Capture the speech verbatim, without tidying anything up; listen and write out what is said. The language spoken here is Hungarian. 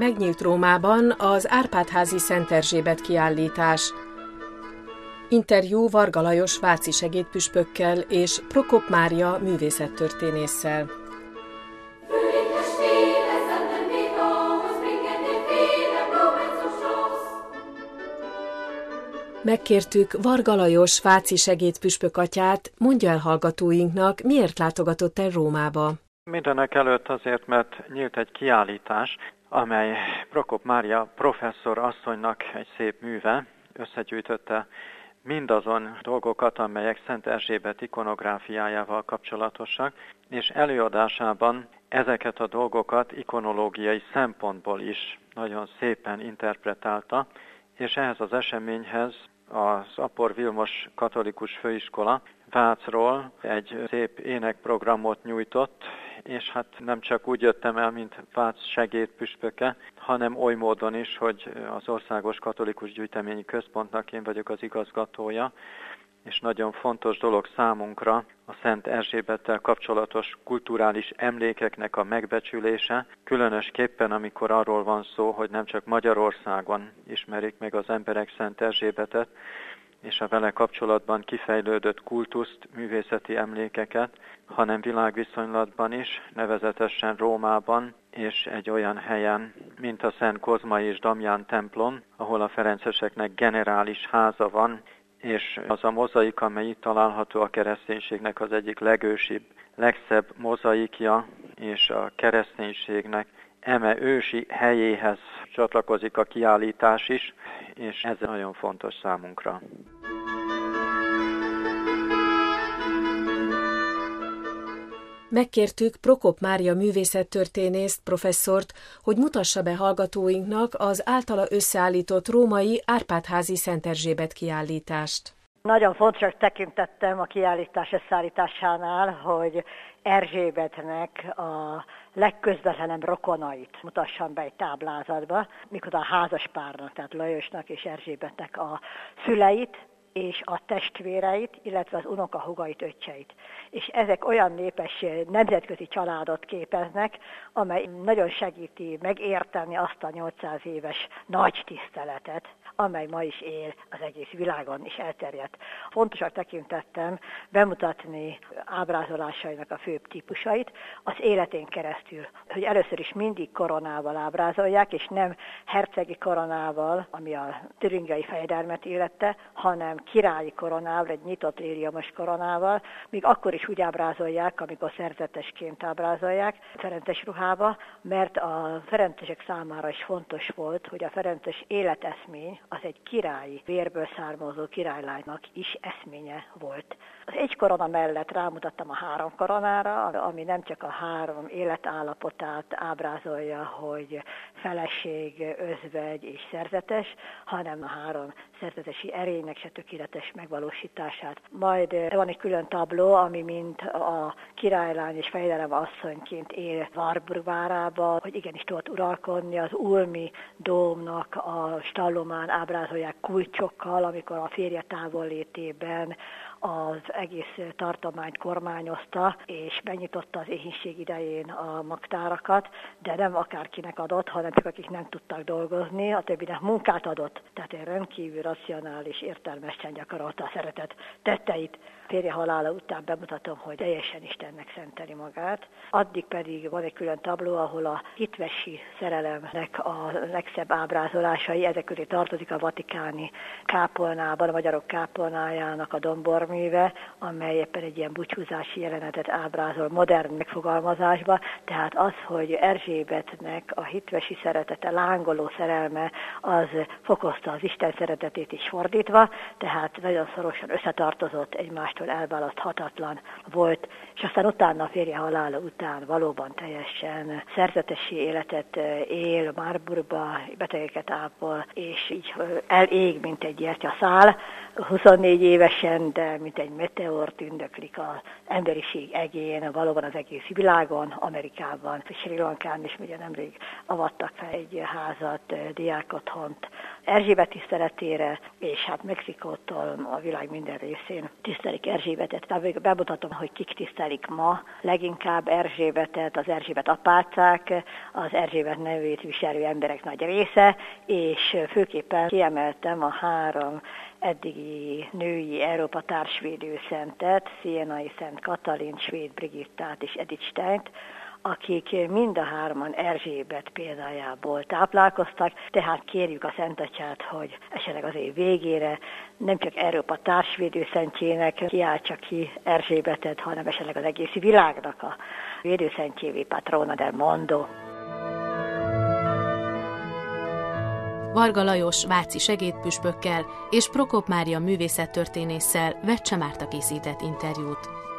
Megnyílt Rómában az Árpád-házi Szent Erzsébet kiállítás. Interjú Varga Lajos váci segédpüspökkel és Prokop Mária művészettörténésszel. Megkértük Varga Lajos váci segédpüspök atyát, mondja el hallgatóinknak, miért látogatott el Rómába. Mindenek előtt azért, mert nyílt egy kiállítás, amely Prokop Mária professzor asszonynak egy szép műve, összegyűjtötte mindazon dolgokat, amelyek Szent Erzsébet ikonográfiájával kapcsolatosak, és előadásában ezeket a dolgokat ikonológiai szempontból is nagyon szépen interpretálta, és ehhez az eseményhez az Apor Vilmos Katolikus Főiskola Vácról egy szép énekprogramot nyújtott, és hát nem csak úgy jöttem el, mint Vác segédpüspöke, hanem oly módon is, hogy az Országos Katolikus Gyűjteményi Központnak én vagyok az igazgatója, és nagyon fontos dolog számunkra a Szent Erzsébettel kapcsolatos kulturális emlékeknek a megbecsülése, különösképpen amikor arról van szó, hogy nem csak Magyarországon ismerik meg az emberek Szent Erzsébetet, és a vele kapcsolatban kifejlődött kultuszt, művészeti emlékeket, hanem világviszonylatban is, nevezetesen Rómában, és egy olyan helyen, mint a Szent Kozma és Damján templom, ahol a ferenceseknek generális háza van, és az a mozaik, amely itt található a kereszténységnek az egyik legősibb, legszebb mozaikja, és a kereszténységnek eme ősi helyéhez csatlakozik a kiállítás is, és ez nagyon fontos számunkra. Megkértük Prokop Mária művészettörténészt, professzort, hogy mutassa be hallgatóinknak az általa összeállított római Árpád-házi Szent Erzsébet kiállítást. Nagyon fontosnak tekintettem a kiállítás összeállításánál, hogy Erzsébetnek a legközvetlenebb rokonait mutassam be egy táblázatba, mikor a házas párnak, tehát Lajosnak és Erzsébetnek a szüleit, és a testvéreit, illetve az unokahúgait, öccseit. És ezek olyan népes nemzetközi családot képeznek, amely nagyon segíti megérteni azt a nyolcszáz éves nagy tiszteletet, amely ma is él az egész világon is elterjedt. Fontosak tekintettem bemutatni ábrázolásainak a főbb típusait az életén keresztül, hogy először is mindig koronával ábrázolják, és nem hercegi koronával, ami a türingiai fejedelmet illette, hanem királyi koronával, egy nyitott léliomos koronával, míg akkor is úgy ábrázolják, amikor szerzetesként ábrázolják ferences ruhába, mert a ferencesek számára is fontos volt, hogy a ferences életeszmény az egy királyi vérből származó királylánynak is eszménye volt. Az egy korona mellett rámutattam a három koronára, ami nem csak a három életállapotát ábrázolja, hogy feleség, özvegy és szerzetes, hanem a három szerzetesi erénynek se tökéletes megvalósítását. Majd van egy külön tabló, ami mint a királylány és fejedelem asszonyként él Warburg várában, hogy igenis tudott uralkodni, az ulmi dómnak a stallomán ábrázolják kulcsokkal, amikor a férje távollétében az egész tartományt kormányozta, és megnyitotta az éhínség idején a magtárakat, de nem akárkinek adott, hanem csak akik nem tudtak dolgozni, a többinek munkát adott. Tehát egy rendkívül racionális, értelmesen gyakorolta a szeretet tetteit. Férje halála után bemutatom, hogy teljesen Istennek szenteli magát. Addig pedig van egy külön tabló, ahol a hitvesi szerelemnek a legszebb ábrázolásai, ezek közé tartozik a vatikáni kápolnában, a magyarok kápolnájának a domborműve, amely éppen egy ilyen búcsúzási jelenetet ábrázol modern megfogalmazásba, tehát az, hogy Erzsébetnek a hitvesi szeretete, lángoló szerelme, az fokozta az Isten szeretetét is fordítva, tehát nagyon szorosan összetartozott egymást elválaszthatatlan volt, és aztán utána a férje halála után valóban teljesen szerzetesi életet él, Marburgba betegeket ápol, és így elég, mint egy gyertyaszál, huszonnégy évesen, de mint egy meteor tündöklik az emberiség egén, valóban az egész világon, Amerikában, Sri Lankán is ugye nemrég avattak fel egy házat, diákotthont, Erzsébet tiszteletére, és hát Mexikótól a világ minden részén tisztelik Erzsébetet. Tehát bemutatom, hogy kik tisztelik ma. Leginkább Erzsébetet, az Erzsébet apácák, az Erzsébet nevét viselő emberek nagy része, és főképpen kiemeltem a három eddigi női Európa társvédő szentet, Sienai Szent Katalin, Svéd Brigittát és Edith Steint, akik mind a hárman Erzsébet példájából táplálkoztak, tehát kérjük a Szent Atyát, hogy esetleg az év végére nem csak Európa társvédő szentjének kiáltsa ki Erzsébetet, hanem esetleg az egész világnak a védőszentjévé, Patrona del Mondo. Varga Lajos váci segédpüspökkel és Prokop Mária művészettörténésszel Vecse Márta készített interjút.